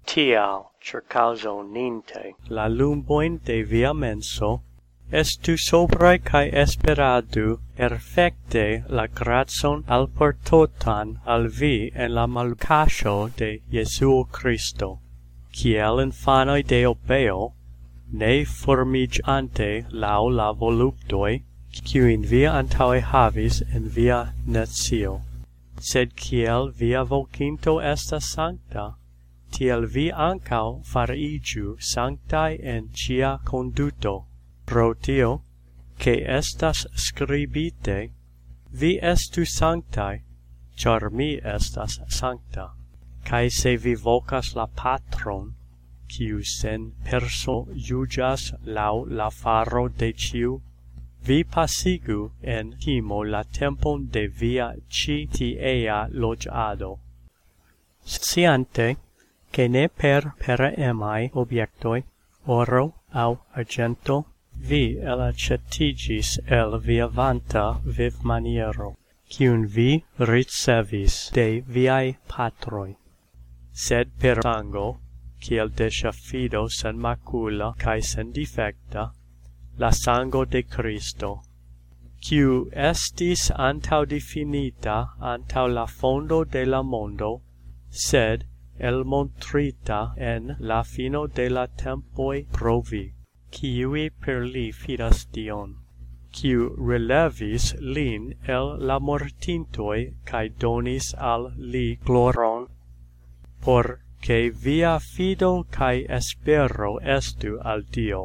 Tial circauso ninte la lumboin de via menso, estu sobrae cae esperadu perfecte la gratson alportotan al vi en la malcasio de Jesuo Christo, kiel infanoi de obeo, ne formigiante lau la voluptoi, quin via antaue havis in via natio. Sed kiel via vocinto estas sancta, tiel vi ancau farigiu sanctae en cia conduto. Pro tio, che estas scribite, vi estu sanctae, char mi estas sancta. Cae se vi vocas la Patron, quiu sen perso iugas lau la faro de ciu, vi pasigu en timo la tempon de via tiea logiado. Sciante, che ne per emai obiectoi, oro au argento, vi elacetigis el via vanta viv maniero, cium vi ricevis de viae patroi. Sed per sango, kiel de schafido sen macula cae sen defecta, la sango de Christo, quiu estis antau definita antau la fondo de la mondo, sed elmontrita en la fino de la tempoi pro vi, quiui per li fidas Dion, quiu relevis lin el la mortintoi cae donis al li gloron, por che via fido cae espero estu al Dio,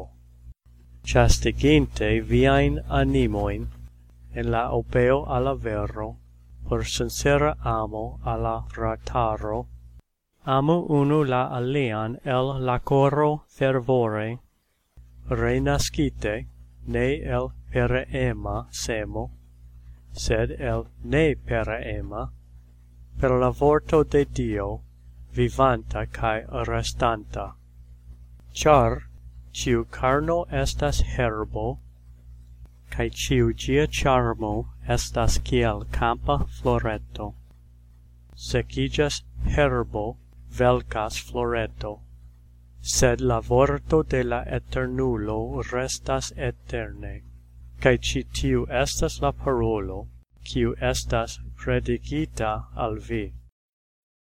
chastiginte viain animoin en la obeo alla vero, por sincera amo alla frataro, amo unu la alian el la coro fervore, renascite, ne el pereema semo, sed el ne pereema, per la vorto de Dio, vivanta cae restanta. Char, ciu carno estas herbo, cae ciu gia charmo estas kiel campa floreto. Secigas herbo, velcas floreto, sed la vorto de la eternulo restas eterne, cae citiu estas la parolo, quiu estas predigita al vi.